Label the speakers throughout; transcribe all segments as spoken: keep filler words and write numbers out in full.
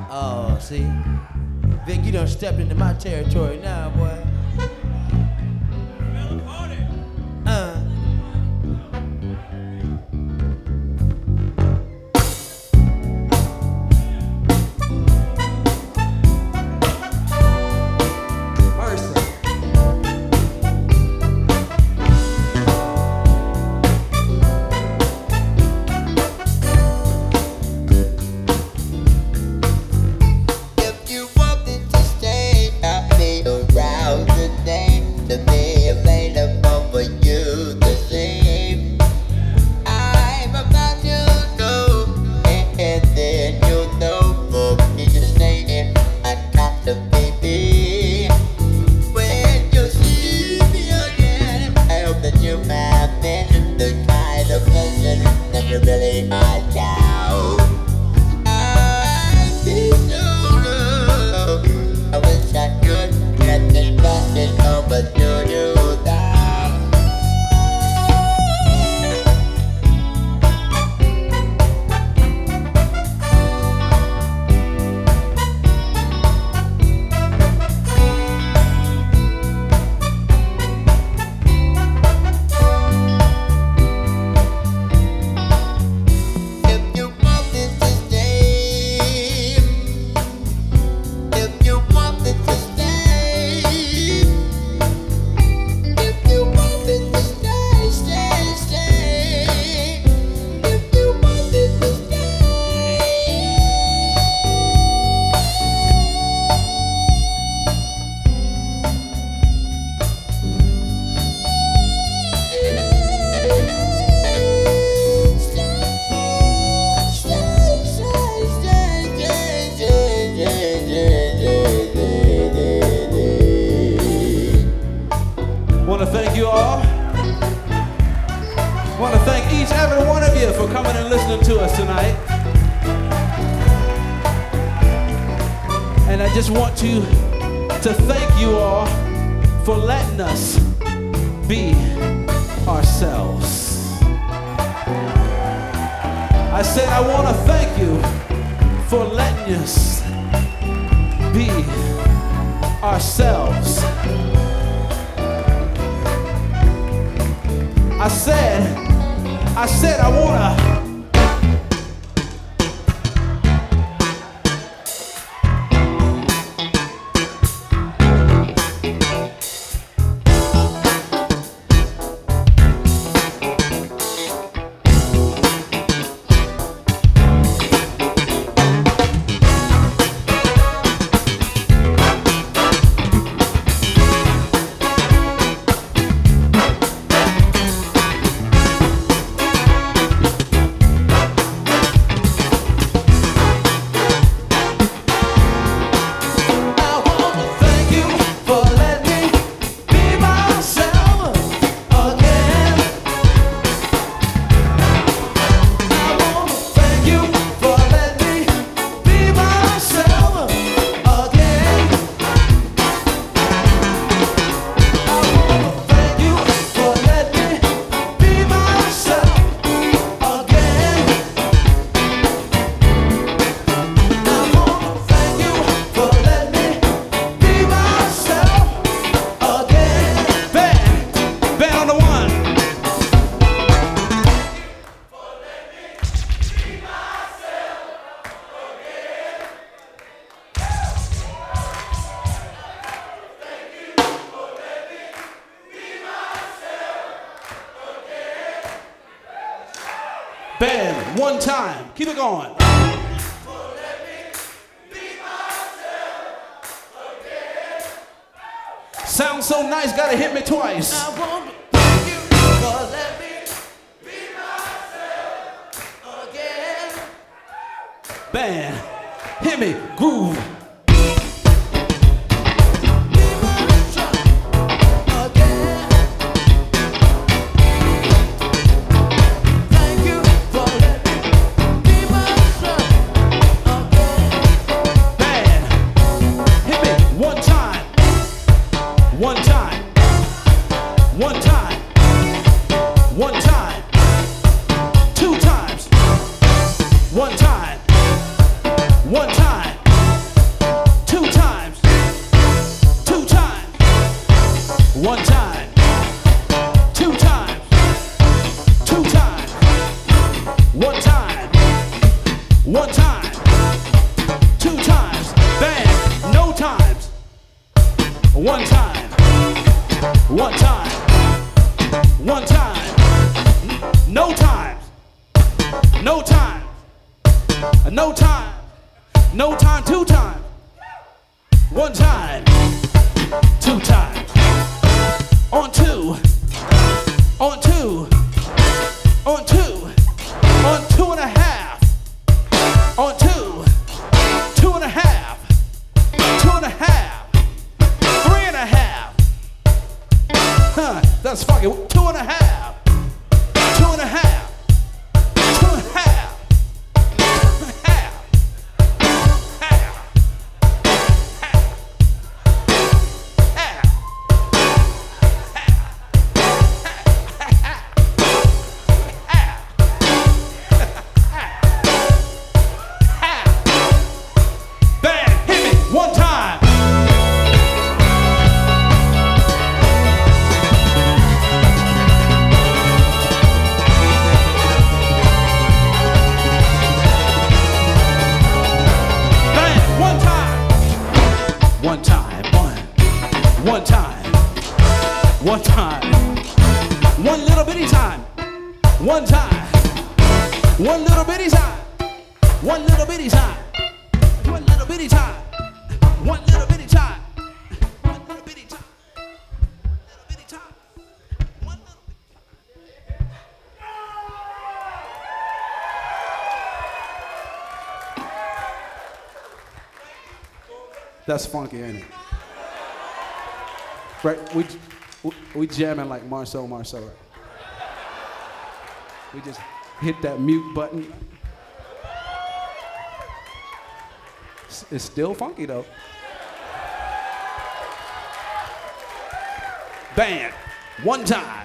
Speaker 1: Oh, see? Vic, you done stepped into my territory now, boy. Uh.
Speaker 2: Band, one time. Keep it going. Sounds so nice, gotta hit me twice.
Speaker 1: I want to thank you for let me be myself again.
Speaker 2: Band, hit me, groove. One time, one time, one time, two times, one time, one time, No time. No time, two time. One time. Two time. On two. On two. On two. On two and a half. On two. Two and a half. Two and a half. Three and a half. Huh, that's fucking two and a half. Two and a half. Two and a half. Half. Half. Half. Bang, hit me one time. One time, one, one time, one time, one little bitty time, one time, one little bitty time, one little bitty time, one little bitty time, one little bitty time, one little bitty time, little bitty time, one little bitty time. That's funky, ain't it? Right, we, we, we jamming like Marceau Marceau. Right? We just hit that mute button. It's, it's still funky though. Band, one time.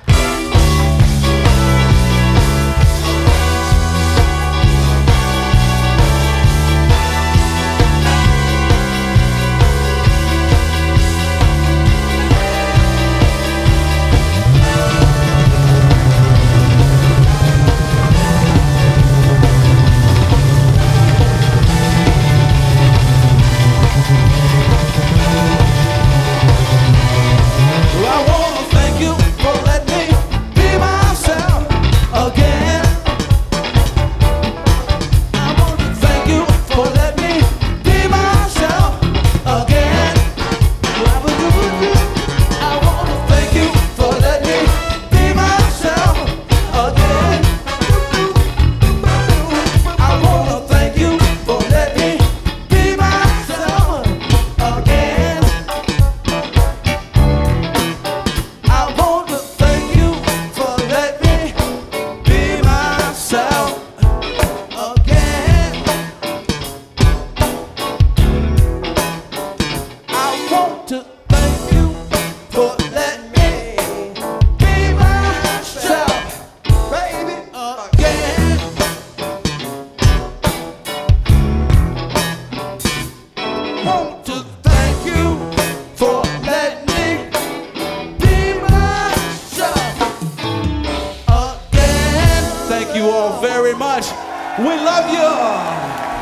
Speaker 2: Thank you all very much. We love you.